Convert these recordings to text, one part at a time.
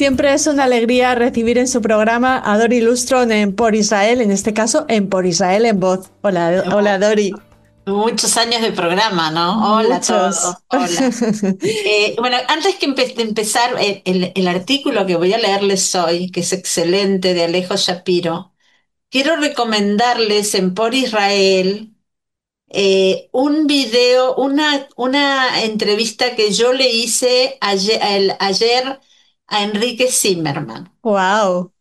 Siempre es una alegría recibir en su programa a Dori Lustron en Por Israel, en este caso en Por Israel en Voz. Hola, hola Dori. Muchos años de programa, ¿no? Hola a todos, Muchos. hola. Bueno, antes de empezar el artículo que voy a leerles hoy, que es excelente, de Alejo Shapiro, quiero recomendarles en Por Israel un video, una entrevista que yo le hice ayer a Enrique Zimmerman. Wow.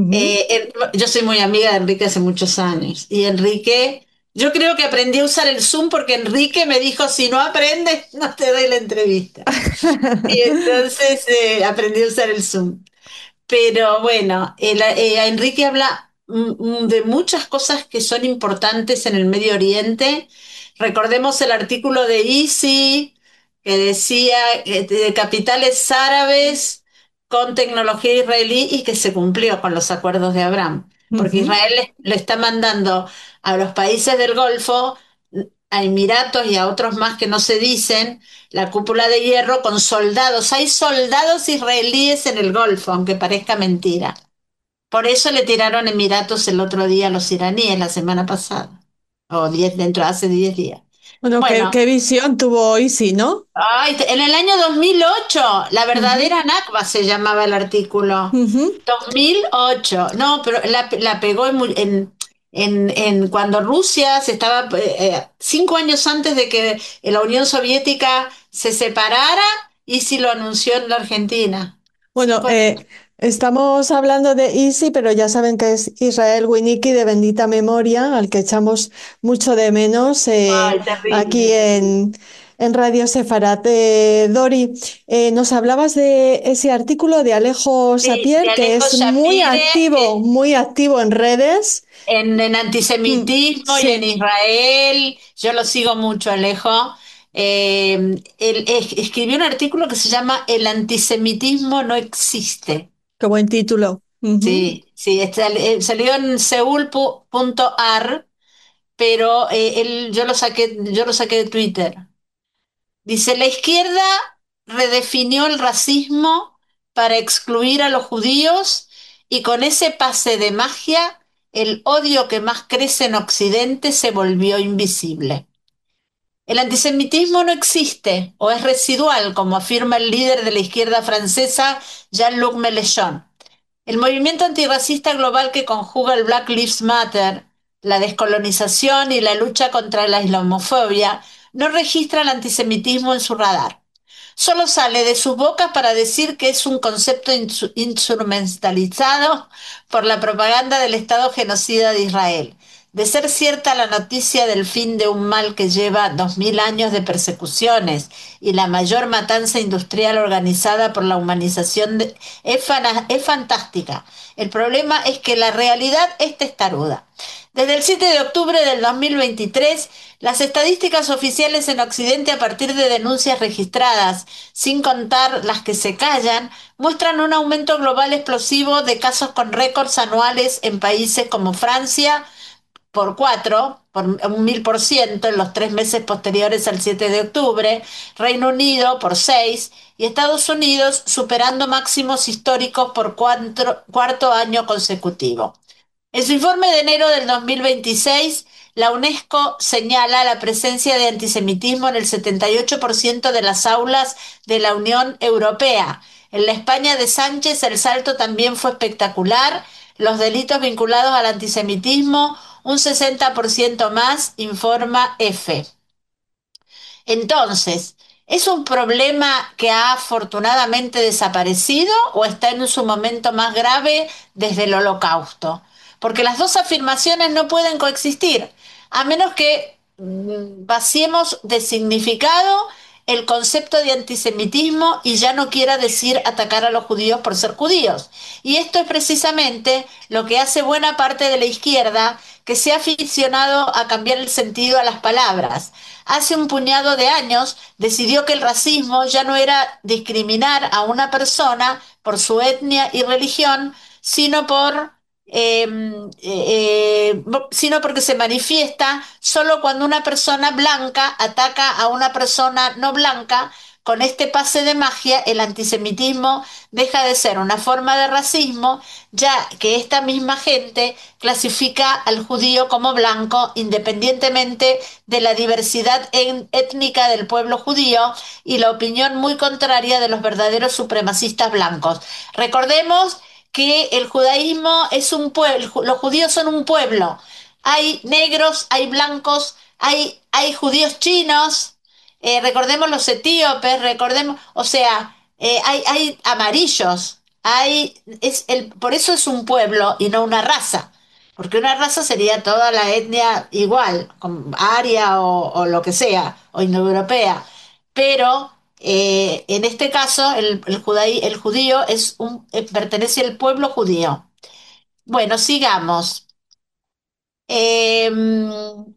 Yo soy muy amiga de Enrique hace muchos años y Enrique, yo creo que aprendí a usar el Zoom porque Enrique me dijo, si no aprendes, no te doy la entrevista. Y entonces aprendí a usar el Zoom. Pero bueno, Enrique habla de muchas cosas que son importantes en el Medio Oriente. Recordemos el artículo de Isi que decía de capitales árabes con tecnología israelí y que se cumplió con los acuerdos de Abraham, porque Ujú. Israel le está mandando a los países del Golfo, a Emiratos y a otros más que no se dicen, la cúpula de hierro con soldados. Hay soldados israelíes en el Golfo, aunque parezca mentira. Por eso le tiraron Emiratos el otro día a los iraníes, la semana pasada, o hace 10 días. Bueno, ¿qué, Bueno, qué visión tuvo hoy, sí, ¿no? ay, en el año 2008, la Ujú, verdadera Nakba se llamaba el artículo. ujú. 2008, no, pero la pegó cuando Rusia se estaba, 5 años antes de que la Unión Soviética se separara, y sí lo anunció en la Argentina. Bueno, Por- estamos hablando de Easy, pero ya saben que es Israel Winiki de bendita memoria, al que echamos mucho de menos Ay, aquí terrible, terrible. en Radio Sefarat. Dori, nos hablabas de ese artículo de Alejo Sí, de Sapier, que Alejo es Shapire, muy activo en redes. en antisemitismo y en Sí, Israel. Yo lo sigo mucho, Alejo. Él escribió un artículo que se llama El antisemitismo no existe. qué buen título. Ujú. Sí, sí, salió en seúl.ar, pero yo lo saqué de Twitter. Dice, la izquierda redefinió el racismo para excluir a los judíos, y con ese pase de magia, el odio que más crece en Occidente se volvió invisible. El antisemitismo no existe o es residual, como afirma el líder de la izquierda francesa, Jean-Luc Mélenchon. El movimiento antirracista global que conjuga el Black Lives Matter, la descolonización y la lucha contra la islamofobia no registra el antisemitismo en su radar. Solo sale de sus bocas para decir que es un concepto instrumentalizado por la propaganda del Estado genocida de Israel. De ser cierta la noticia del fin de un mal que lleva 2000 años de persecuciones y la mayor matanza industrial organizada por la humanización, es fantástica. El problema es que la realidad es testaruda. Desde el 7 de octubre del 2023, las estadísticas oficiales en Occidente, a partir de denuncias registradas, sin contar las que se callan, muestran un aumento global explosivo de casos con récords anuales en países como Francia, por 4, por un 1000% en los 3 meses posteriores al 7 de octubre, Reino Unido por 6 y Estados Unidos superando máximos históricos por cuarto año consecutivo. En su informe de enero del 2026, la UNESCO señala la presencia de antisemitismo en el 78% de las aulas de la Unión Europea. En la España de Sánchez el salto también fue espectacular. Los delitos vinculados al antisemitismo, un 60% más, informa EFE. Entonces, ¿es un problema que ha afortunadamente desaparecido o está en su momento más grave desde el Holocausto? Porque las dos afirmaciones no pueden coexistir, a menos que vaciemos de significado el concepto de antisemitismo y ya no quiera decir atacar a los judíos por ser judíos. Y esto es precisamente lo que hace buena parte de la izquierda, que se ha aficionado a cambiar el sentido a las palabras. Hace un puñado de años decidió que el racismo ya no era discriminar a una persona por su etnia y religión, sino por eh, sino porque se manifiesta solo cuando una persona blanca ataca a una persona no blanca con este pase de magia, el antisemitismo deja de ser una forma de racismo, ya que esta misma gente clasifica al judío como blanco independientemente de la diversidad étnica del pueblo judío y la opinión muy contraria de los verdaderos supremacistas blancos. Recordemos que el judaísmo es un pueblo, los judíos son un pueblo. Hay negros, hay blancos, hay judíos chinos, recordemos los etíopes, recordemos, o sea, hay amarillos, por eso es un pueblo y no una raza, porque una raza sería toda la etnia igual, con aria o lo que sea, o indoeuropea, pero en este caso el judío pertenece al pueblo judío. Bueno, sigamos. Em,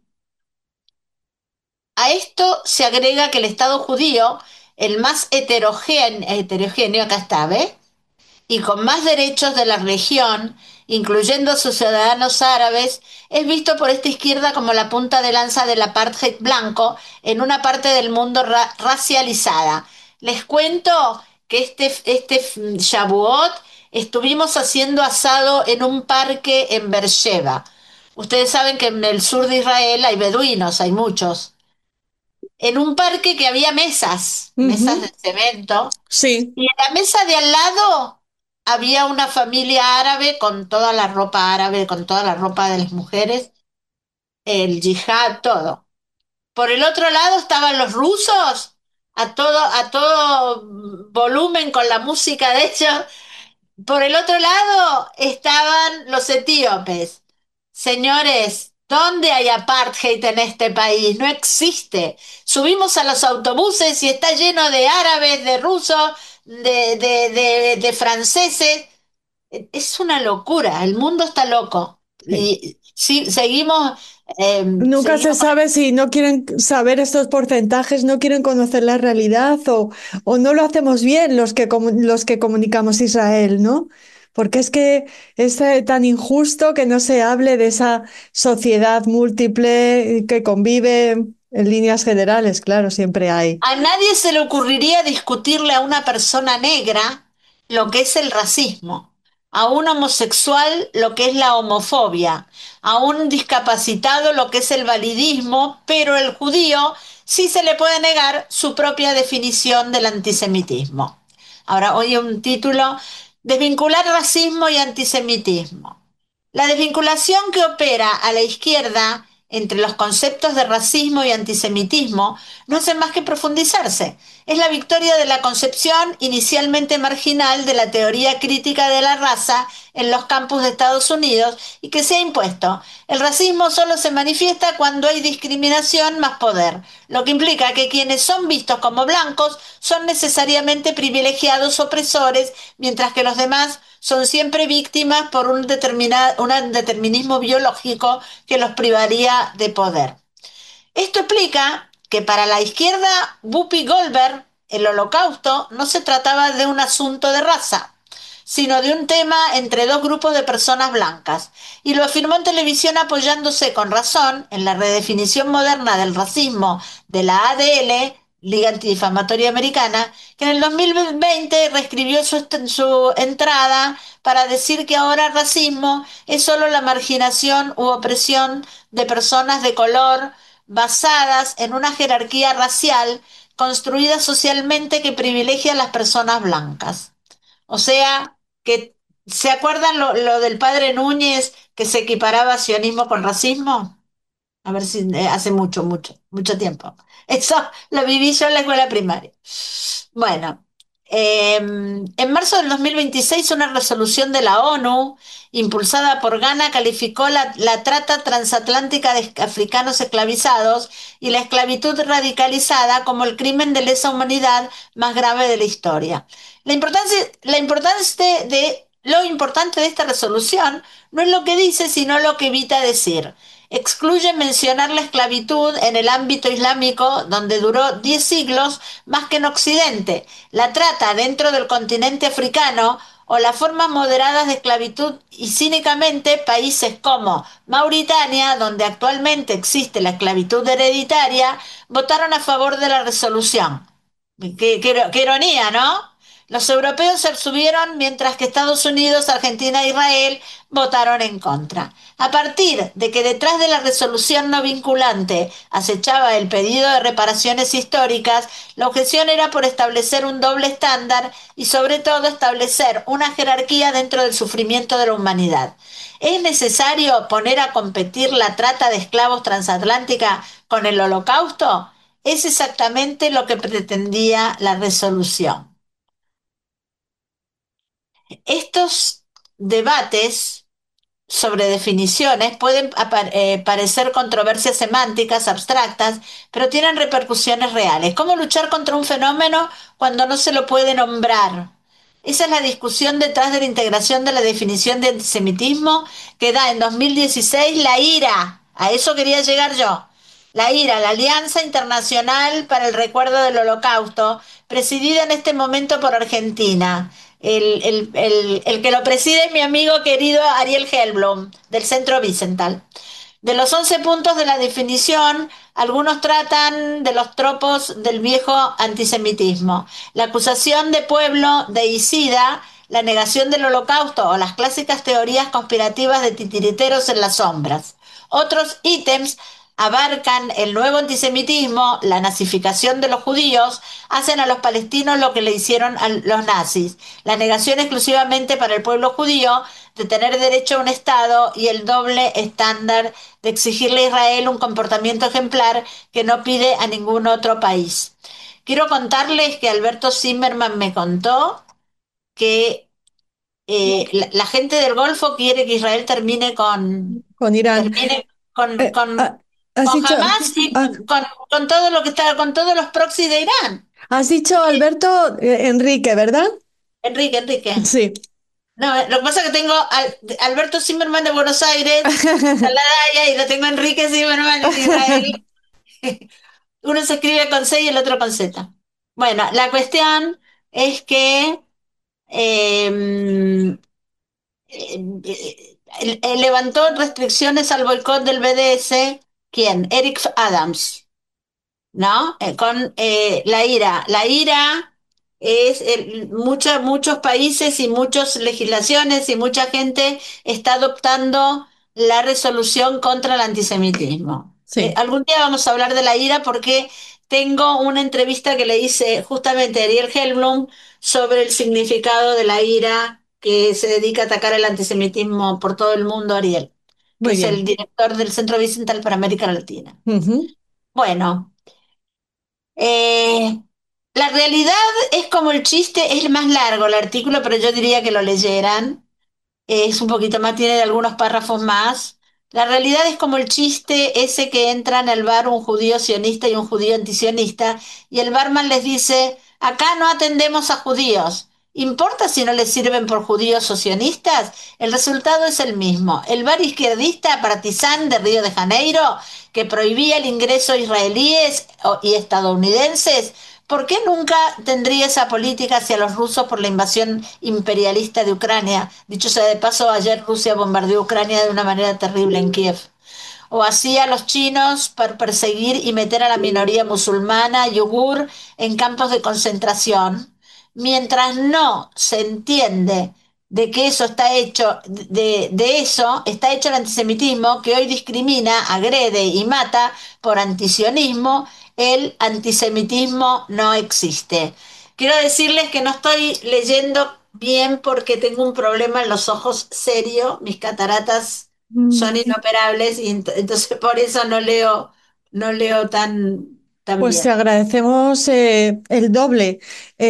A esto se agrega que el Estado judío, el más heterogéneo, acá está, ¿ves? Y con más derechos de la región, incluyendo a sus ciudadanos árabes, es visto por esta izquierda como la punta de lanza del apartheid blanco en una parte del mundo racializada. Les cuento que este Shavuot estuvimos haciendo asado en un parque en Beersheba. Ustedes saben que en el sur de Israel hay beduinos, hay muchos en un parque que había mesas de Ujú. cemento, Sí, y en la mesa de al lado había una familia árabe con toda la ropa árabe, con toda la ropa de las mujeres, el yihad, todo. Por el otro lado estaban los rusos, a todo volumen con la música de ellos, por el otro lado estaban los etíopes. Señores, ¿dónde hay apartheid en este país? No existe. Subimos a los autobuses y está lleno de árabes, de rusos, de franceses. Es una locura, el mundo está loco. sí. Y sí, seguimos, Nunca se seguimos. sabe si no quieren saber estos porcentajes, no quieren conocer la realidad o no lo hacemos bien los que comunicamos Israel, ¿no? Porque es que es tan injusto que no se hable de esa sociedad múltiple que convive en líneas generales, claro, siempre hay. A nadie se le ocurriría discutirle a una persona negra lo que es el racismo, a un homosexual lo que es la homofobia, a un discapacitado lo que es el validismo, pero el judío sí se le puede negar su propia definición del antisemitismo. Ahora, hoy un título, Desvincular racismo y antisemitismo. La desvinculación que opera a la izquierda entre los conceptos de racismo y antisemitismo no hace más que profundizarse. Es la victoria de la concepción inicialmente marginal de la teoría crítica de la raza en los campus de Estados Unidos y que se ha impuesto. El racismo solo se manifiesta cuando hay discriminación más poder, lo que implica que quienes son vistos como blancos son necesariamente privilegiados opresores, mientras que los demás son siempre víctimas por un determinismo biológico que los privaría de poder. Esto explica que para la izquierda Whoopi Goldberg el holocausto no se trataba de un asunto de raza, sino de un tema entre dos grupos de personas blancas, y lo afirmó en televisión apoyándose con razón en la redefinición moderna del racismo de la ADL, Liga Antidifamatoria Americana, que en el 2020 reescribió su entrada para decir que ahora racismo es solo la marginación u opresión de personas de color basadas en una jerarquía racial construida socialmente que privilegia a las personas blancas. O sea, que ¿se acuerdan lo del padre Núñez que se equiparaba sionismo con racismo? A ver si hace mucho tiempo. Eso lo viví yo en la escuela primaria. Bueno, en marzo del 2026 una resolución de la ONU impulsada por Ghana calificó la trata transatlántica de africanos esclavizados y la esclavitud radicalizada como el crimen de lesa humanidad más grave de la historia. Lo importante de esta resolución no es lo que dice, sino lo que evita decir. Excluye mencionar la esclavitud en el ámbito islámico, donde duró 10 siglos más que en Occidente, la trata dentro del continente africano o las formas moderadas de esclavitud y cínicamente países como Mauritania, donde actualmente existe la esclavitud hereditaria, votaron a favor de la resolución. Qué ironía, ¿no? Los europeos se abstuvieron mientras que Estados Unidos, Argentina e Israel votaron en contra. A partir de que detrás de la resolución no vinculante acechaba el pedido de reparaciones históricas, la objeción era por establecer un doble estándar y sobre todo establecer una jerarquía dentro del sufrimiento de la humanidad. ¿Es necesario poner a competir la trata de esclavos transatlántica con el Holocausto? Es exactamente lo que pretendía la resolución. Estos debates sobre definiciones pueden parecer controversias semánticas abstractas, pero tienen repercusiones reales. ¿Cómo luchar contra un fenómeno cuando no se lo puede nombrar? Esa es la discusión detrás de la integración de la definición de antisemitismo que da en 2016 la IRA. A eso quería llegar yo. La IRA, la Alianza Internacional para el Recuerdo del Holocausto, presidida en este momento por Argentina. El que lo preside es mi amigo querido Ariel Helblum, del Centro Wiesenthal. De los 11 puntos de la definición, algunos tratan de los tropos del viejo antisemitismo. La acusación de pueblo deicida, la negación del holocausto o las clásicas teorías conspirativas de titiriteros en las sombras. Otros ítems abarcan el nuevo antisemitismo, la nazificación de los judíos, hacen a los palestinos lo que le hicieron a los nazis, la negación exclusivamente para el pueblo judío de tener derecho a un Estado y el doble estándar de exigirle a Israel un comportamiento ejemplar que no pide a ningún otro país. Quiero contarles que Alberto Zimmerman me contó que la gente del Golfo quiere que Israel con Irán. termine Eh, ah, ¿has con dicho, Hamas y ah, con todo lo que está, con todos los proxies de Irán. has dicho Alberto Enrique, ¿verdad? Enrique. Sí. No, lo que pasa es que tengo Alberto Zimmerman de Buenos Aires, Saladaya, y lo tengo Enrique Zimmerman en Israel. Uno se escribe con C y el otro con Z. Bueno, la cuestión es que eh, levantó restricciones al boicot del BDS. ¿Quién? Eric Adams. ¿No? Con la ira. La ira es muchos países y muchas legislaciones y mucha gente está adoptando la resolución contra el antisemitismo. Sí, Algún día vamos a hablar de la ira porque tengo una entrevista que le hice justamente a Ariel Helblum sobre el significado de la ira que se dedica a atacar el antisemitismo por todo el mundo, Ariel, que muy es el bien. director del Centro Vicental para América Latina. Ujú. Bueno. Eh, la realidad es como el chiste, es más largo el artículo, pero yo diría que lo leyeran. Es un poquito más, tiene algunos párrafos más. La realidad es como el chiste ese que entran al bar un judío sionista y un judío antisionista, y el barman les dice, acá no atendemos a judíos. ¿Importa si no les sirven por judíos o sionistas? El resultado es el mismo. El bar izquierdista Partizan de Río de Janeiro, que prohibía el ingreso a israelíes y estadounidenses, ¿por qué nunca tendría esa política hacia los rusos por la invasión imperialista de Ucrania? Dicho sea de paso, ayer Rusia bombardeó Ucrania de una manera terrible en Kiev. O así a los chinos para perseguir y meter a la minoría musulmana yugur en campos de concentración, mientras no se entiende de que eso está hecho, de eso está hecho el antisemitismo que hoy discrimina, agrede y mata por antisionismo, el antisemitismo no existe. Quiero decirles que no estoy leyendo bien porque tengo un problema en los ojos serio, mis cataratas son Mm. inoperables y entonces por eso no leo tan Pues te bien. agradecemos el doble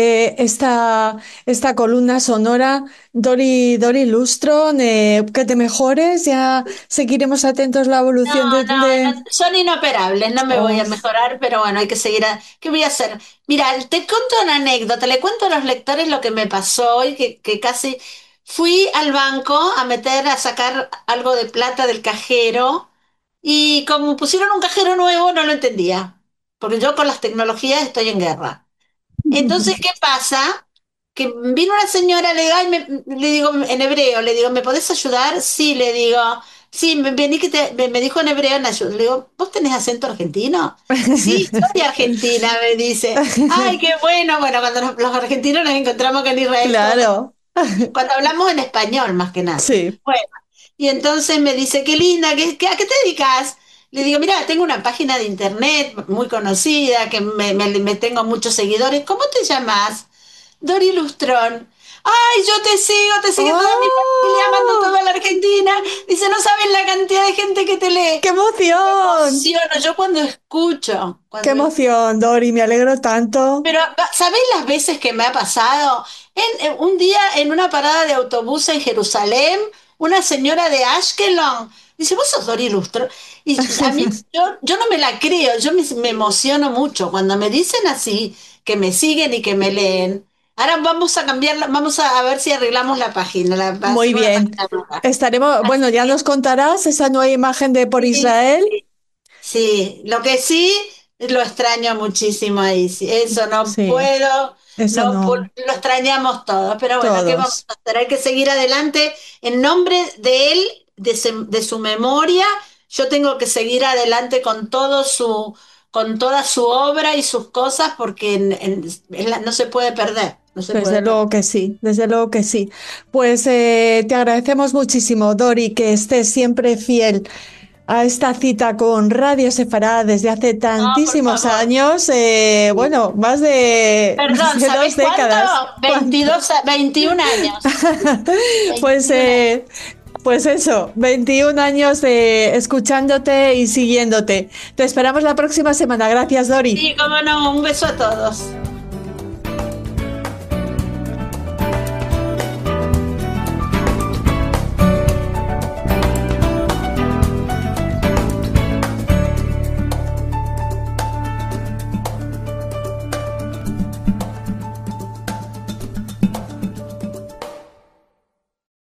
esta columna sonora, Dori Lustron, que te mejores, ya seguiremos atentos la evolución Son inoperables, no me voy Oh, a mejorar, pero bueno, hay que seguir. ¿Qué voy a hacer? Mira, te cuento una anécdota, le cuento a los lectores lo que me pasó hoy, que casi fui al banco a sacar algo de plata del cajero y como pusieron un cajero nuevo no lo entendía, porque yo con las tecnologías estoy en guerra. Entonces, ¿qué pasa? Que vino una señora, le digo, le digo en hebreo, le digo, ¿me podés ayudar? Sí, le digo. Sí, vení que me dijo en hebreo, Nayo. Le digo, ¿vos tenés acento argentino? Sí, soy argentina, me dice. Ay, qué bueno. Bueno, cuando los argentinos nos encontramos acá en Israel, Claro, cuando hablamos en español más que nada. sí. Bueno, y entonces me dice, qué linda, ¿a qué te dedicas? Le digo, mira, tengo una página de internet muy conocida, que me tengo muchos seguidores. ¿Cómo te llamas? Dori Lustrón. Ay, yo te sigue toda mi familia, mando ¡Oh! toda la Argentina. Dice, no sabes la cantidad de gente que te lee. ¡Qué emoción! Emociono, yo ¡Qué cuando emoción, Dori! Me alegro tanto. pero, ¿sabés las veces que me ha pasado? Un día en una parada de autobús en Jerusalén, una señora de Ashkelon dice, ¿vos sos Dori Lustro? Y a mí, yo no me la creo, me emociono mucho cuando me dicen así, que me siguen y que me leen. Ahora vamos a cambiarla, vamos a ver si arreglamos la página, Muy hacemos la bien. página nueva. Estaremos, Así bueno, ya nos contarás esa nueva imagen de Por que, Israel. sí, sí, lo que sí, lo extraño muchísimo ahí. Sí, eso no Sí, puedo, eso no, lo extrañamos todos. Pero bueno, ¿qué vamos todos. a hacer? Hay que seguir adelante en nombre de él, de su memoria. Yo tengo que seguir adelante con toda su obra y sus cosas porque no se puede perder, no se Desde puede perder. luego que sí, desde luego que sí. Pues te agradecemos muchísimo, Dori, que estés siempre fiel a esta cita con Radio Sefará desde hace No, por tantísimos favor. años, bueno, más Perdón, de ¿sabés dos cuánto? décadas. ¿Cuánto? 21 años. Pues, 21 años. pues eso, 21 años de escuchándote y siguiéndote. Te esperamos la próxima semana. Gracias, Dori. Sí, cómo no, un beso a todos.